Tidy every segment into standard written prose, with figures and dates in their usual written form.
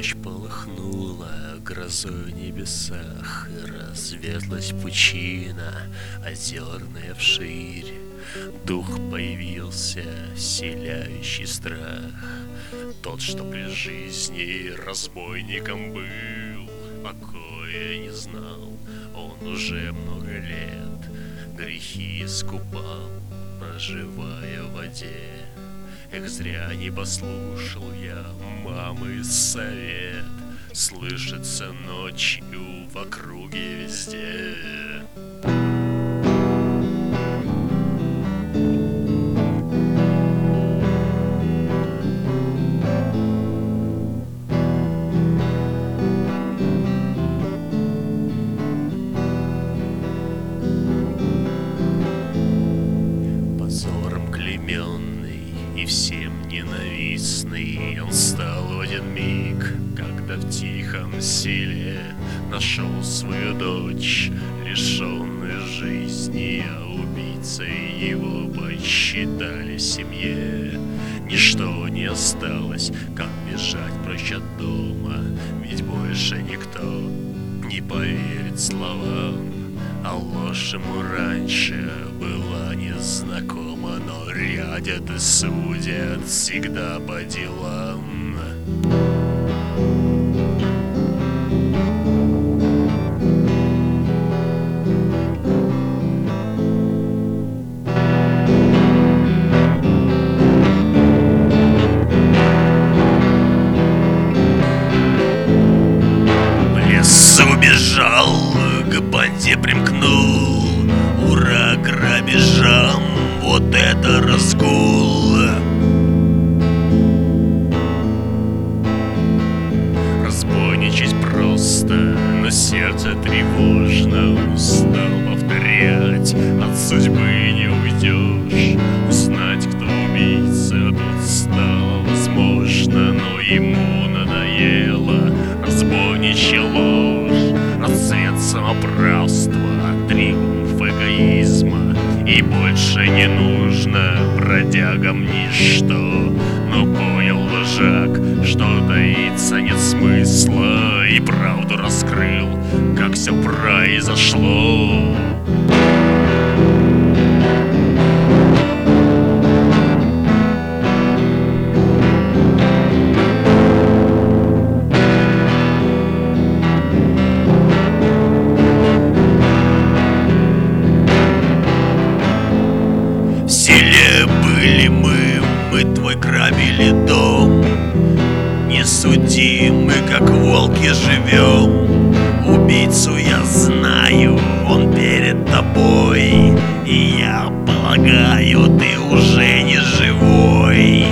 Ночь полыхнула грозой в небесах, и разверзлась пучина, озерная вширь. Дух появился, вселяющий страх. Тот, что при жизни разбойником был, покоя не знал, он уже много лет грехи искупал, проживая в воде. Эх, зря не послушал я мамы совет. Слышится ночью в округе везде. Позором клейменный и всем ненавистный, он стал в один миг, когда в тихом селе нашел свою дочь, лишенную жизни, а убийцей его посчитали в семье. Ничто не осталось, как бежать прочь от дома, ведь больше никто не поверит словам. А ложь ему раньше была незнакома, но рядят и судят всегда по делам. В лесу бежал, к банде примкнул, ура грабежам, вот это разгул. Разбойничать просто, но сердце тревожно. Устал повторять, от судьбы не уйдешь. Узнать, кто убийца, тут стало возможно, но ему надоело разбойничья ложь, расцвет самоправства, триумф эгоизма. И больше не нужно бродягам ничто. Но понял вожак, что таиться нет смысла, и правду раскрыл, как все произошло. В селе были мы твой грабили дом. Не суди, мы как волки живем. Убийцу я знаю, он перед тобой, и я полагаю, ты уже не живой.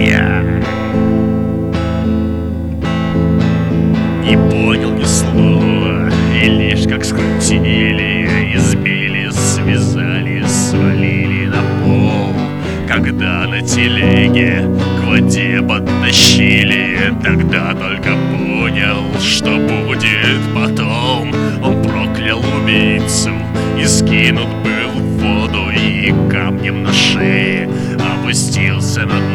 Не понял ни слова, и лишь как скрутили, избили, связали, свалили на пол. Когда на телеге к воде подтащили, тогда только понял, что будет потом. Он проклял убийцу и скинут был в воду, и камнем на шее опустился на дно.